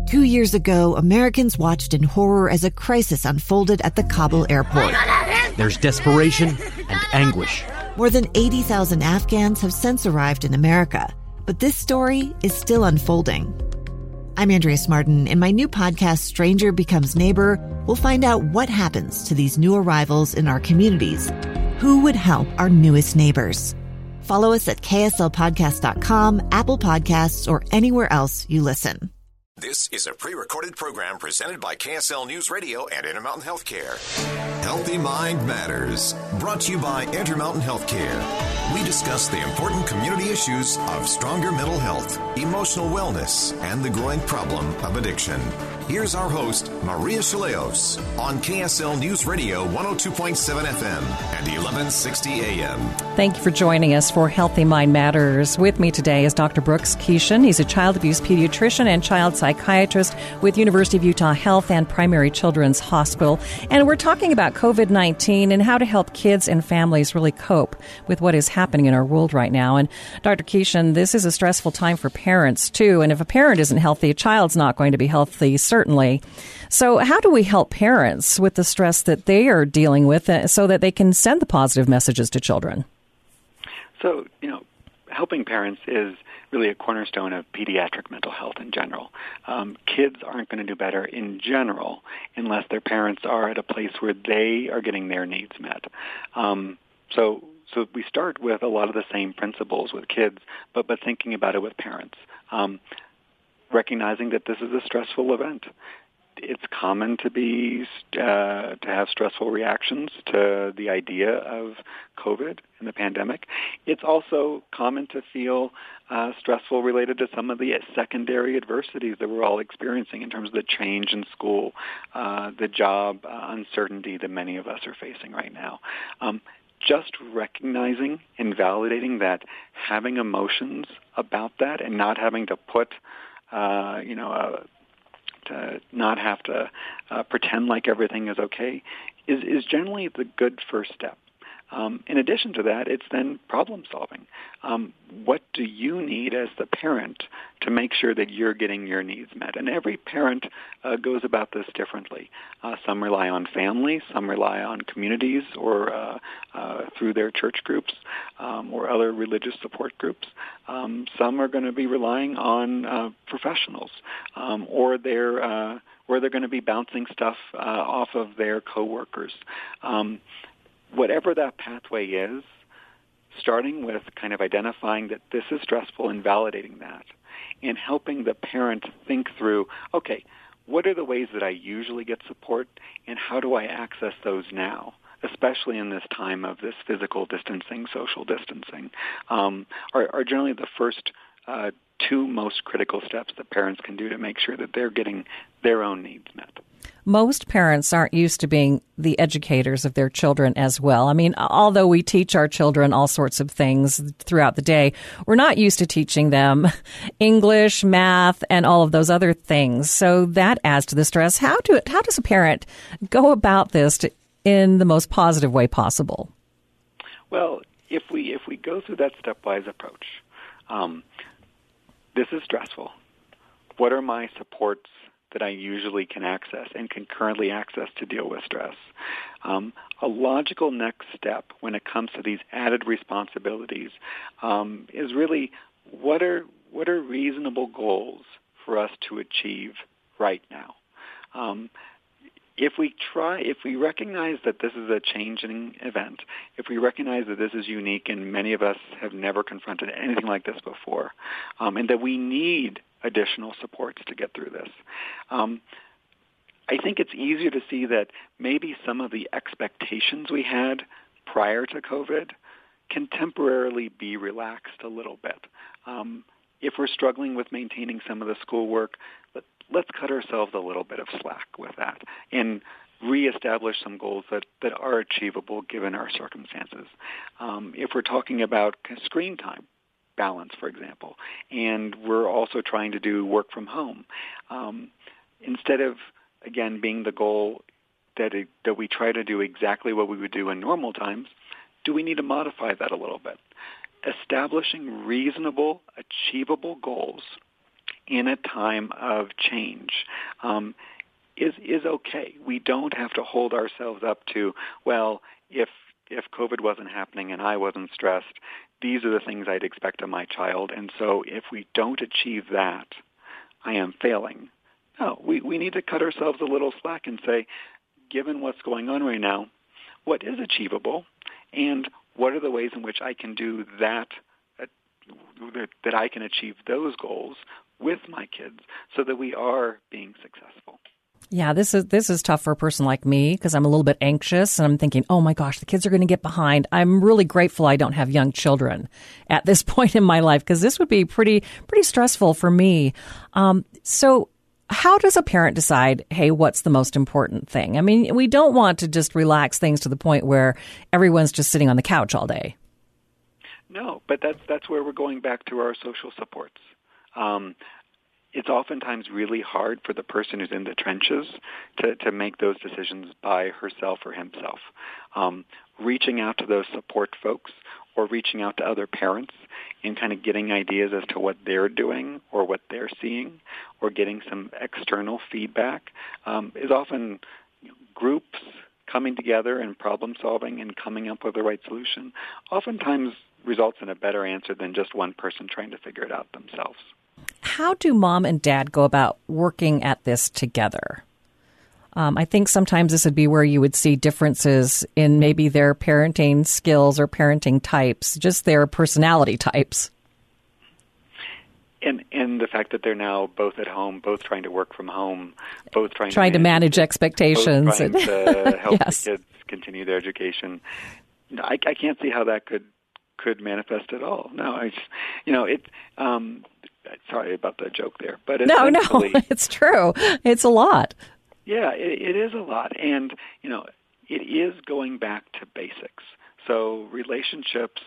2 years ago, Americans watched in horror as a crisis unfolded at the Kabul airport. There's desperation and anguish. More than 80,000 Afghans have since arrived in America, but this story is still unfolding. I'm Andrea Martin. In my new podcast, Stranger Becomes Neighbor, we'll find out what happens to these new arrivals in our communities. Who would help our newest neighbors? Follow us at kslpodcast.com, Apple Podcasts, or anywhere else you listen. This is a pre-recorded program presented by KSL News Radio and Intermountain Healthcare. Healthy Mind Matters, brought to you by Intermountain Healthcare. We discuss the important community issues of stronger mental health, emotional wellness, and the growing problem of addiction. Here's our host, Maria Shilaos, on KSL News Radio 102.7 FM and 1160 AM. Thank you for joining us for Healthy Mind Matters. With me today is Dr. Brooks Keeshan. He's a child abuse pediatrician and child psychiatrist with University of Utah Health and Primary Children's Hospital. And we're talking about COVID-19 and how to help kids and families really cope with what is happening in our world right now. And Dr. Keeshan, this is a stressful time for parents, too. And if a parent isn't healthy, a child's not going to be healthy, certainly. So how do we help parents with the stress that they are dealing with so that they can send the positive messages to children? So, helping parents is really a cornerstone of pediatric mental health in general. Kids aren't going to do better in general unless their parents are at a place where they are getting their needs met. So we start with a lot of the same principles with kids, but thinking about it with parents. Recognizing that this is a stressful event. It's common to have stressful reactions to the idea of COVID and the pandemic. It's also common to feel stressful related to some of the secondary adversities that we're all experiencing in terms of the change in school, the job uncertainty that many of us are facing right now. Just recognizing and validating that, having emotions about that and not having to put to not have to pretend like everything is okay is generally the good first step. In addition to that, it's then problem solving. What do you need as the parent to make sure that you're getting your needs met? And every parent goes about this differently. Some rely on family, some rely on communities or through their church groups or other religious support groups. Some are going to be relying on professionals or they're going to be bouncing stuff off of their coworkers. Whatever that pathway is, starting with kind of identifying that this is stressful and validating that, and helping the parent think through, okay, what are the ways that I usually get support, and how do I access those now, especially in this time of this physical distancing, social distancing, are generally the first two most critical steps that parents can do to make sure that they're getting their own needs met. Most parents aren't used to being the educators of their children as well. I mean, although we teach our children all sorts of things throughout the day, we're not used to teaching them English, math, and all of those other things. So that adds to the stress. How does a parent go about this in the most positive way possible? Well, if we go through that stepwise approach, this is stressful. What are my supports that I usually can access and can currently access to deal with stress? A logical next step when it comes to these added responsibilities is really what are reasonable goals for us to achieve right now? If we recognize that this is a changing event, if we recognize that this is unique and many of us have never confronted anything like this before, and that we need additional supports to get through this, I think it's easier to see that maybe some of the expectations we had prior to COVID can temporarily be relaxed a little bit. If we're struggling with maintaining some of the schoolwork, let's cut ourselves a little bit of slack with that and reestablish some goals that are achievable given our circumstances. If we're talking about screen time balance, for example, and we're also trying to do work from home, instead of, again, being the goal that we try to do exactly what we would do in normal times, do we need to modify that a little bit? Establishing reasonable, achievable goals in a time of change is okay. We don't have to hold ourselves up to, well, if COVID wasn't happening and I wasn't stressed, these are the things I'd expect of my child. And so if we don't achieve that, I am failing. No, we need to cut ourselves a little slack and say, given what's going on right now, what is achievable and what are the ways in which I can do that I can achieve those goals with my kids so that we are being successful. Yeah, this is tough for a person like me because I'm a little bit anxious and I'm thinking, oh my gosh, the kids are going to get behind. I'm really grateful I don't have young children at this point in my life because this would be pretty stressful for me. So how does a parent decide, hey, what's the most important thing? I mean, we don't want to just relax things to the point where everyone's just sitting on the couch all day. No, but that's where we're going back to our social supports. It's oftentimes really hard for the person who's in the trenches to make those decisions by herself or himself. Reaching out to those support folks or reaching out to other parents and kind of getting ideas as to what they're doing or what they're seeing or getting some external feedback is often groups coming together and problem solving and coming up with the right solution oftentimes results in a better answer than just one person trying to figure it out themselves. How do mom and dad go about working at this together? I think sometimes this would be where you would see differences in maybe their parenting skills or parenting types, just their personality types. And the fact that they're now both at home, both trying to work from home, both trying to manage expectations. Both trying to help yes. the kids continue their education. I can't see how that could manifest at all. No, sorry about the joke there, but no, it's true. It's a lot. Yeah, it is a lot, and it is going back to basics. So relationships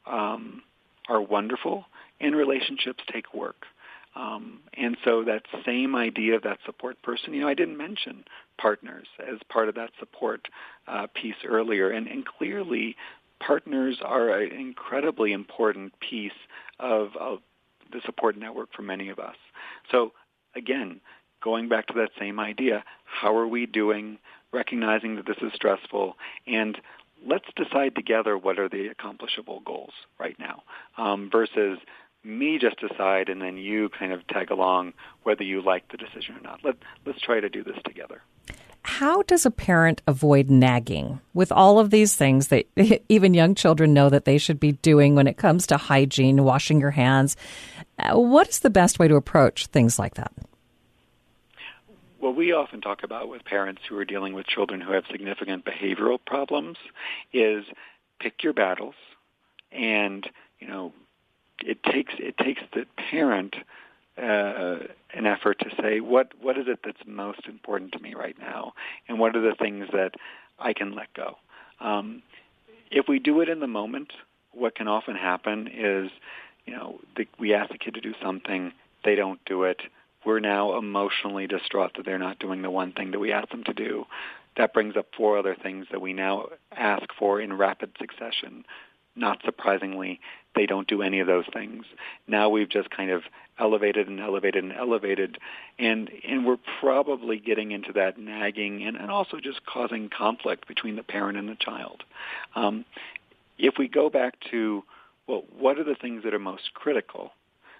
are wonderful, and relationships take work. And so that same idea of that support person, I didn't mention partners as part of that support piece earlier, and clearly partners are an incredibly important piece of the support network for many of us. So again, going back to that same idea, how are we doing, recognizing that this is stressful, and let's decide together what are the accomplishable goals right now versus me just decide and then you kind of tag along whether you like the decision or not. Let's try to do this together. How does a parent avoid nagging with all of these things that even young children know that they should be doing when it comes to hygiene, washing your hands? What is the best way to approach things like that? What we often talk about with parents who are dealing with children who have significant behavioral problems is pick your battles, and it takes the parent an effort to say what is it that's most important to me right now, and what are the things that I can let go. If we do it in the moment, what can often happen is we ask the kid to do something, they don't do it. We're now emotionally distraught that they're not doing the one thing that we asked them to do. That brings up 4 other things that we now ask for in rapid succession. Not surprisingly, they don't do any of those things. Now we've just kind of elevated and elevated and elevated, and we're probably getting into that nagging and also just causing conflict between the parent and the child. If we go back to, well, what are the things that are most critical,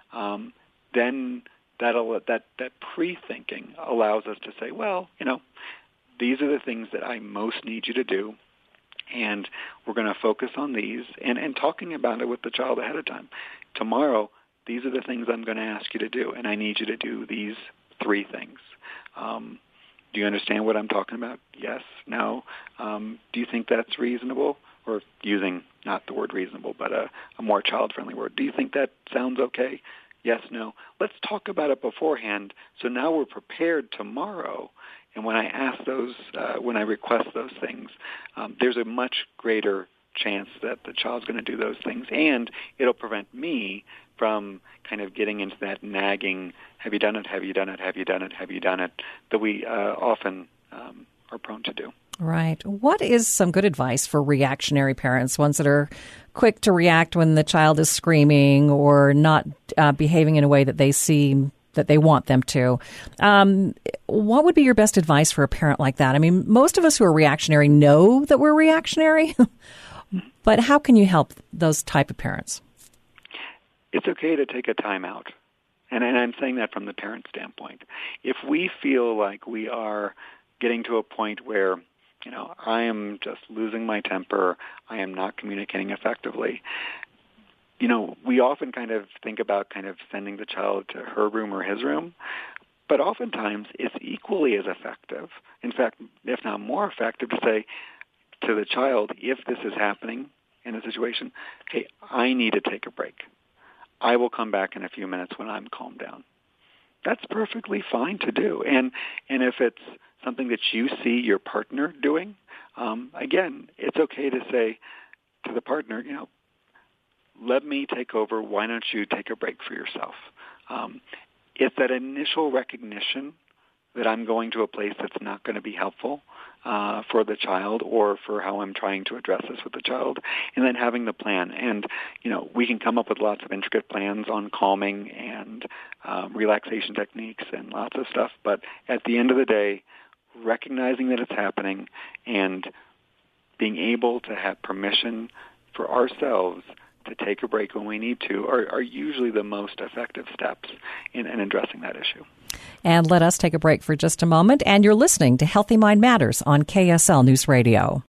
then that pre-thinking allows us to say, well, these are the things that I most need you to do, and we're going to focus on these, and talking about it with the child ahead of time. Tomorrow, these are the things I'm going to ask you to do, and I need you to do these 3 things. Do you understand what I'm talking about? Yes? No? Do you think that's reasonable? Or using not the word reasonable, but a more child-friendly word. Do you think that sounds okay? Yes, no. Let's talk about it beforehand, so now we're prepared tomorrow. And when I ask those, when I request those things, there's a much greater chance that the child's going to do those things, and it'll prevent me from kind of getting into that nagging, have you done it, have you done it, have you done it, have you done it, that we often are prone to do. Right. What is some good advice for reactionary parents, ones that are quick to react when the child is screaming or not behaving in a way that they see that they want them to. What would be your best advice for a parent like that? I mean, most of us who are reactionary know that we're reactionary, but how can you help those type of parents? It's okay to take a time out. And I'm saying that from the parent standpoint. If we feel like we are getting to a point where, I am just losing my temper, I am not communicating effectively, we often kind of think about kind of sending the child to her room or his room, but oftentimes it's equally as effective, in fact, if not more effective, to say to the child, if this is happening in a situation, hey, I need to take a break. I will come back in a few minutes when I'm calmed down. That's perfectly fine to do. And if it's something that you see your partner doing, again, it's okay to say to the partner, let me take over. Why don't you take a break for yourself? It's that initial recognition that I'm going to a place that's not going to be helpful for the child or for how I'm trying to address this with the child, and then having the plan. And, we can come up with lots of intricate plans on calming and relaxation techniques and lots of stuff, but at the end of the day, recognizing that it's happening and being able to have permission for ourselves to take a break when we need to are usually the most effective steps in addressing that issue. And let us take a break for just a moment. And you're listening to Healthy Mind Matters on KSL News Radio.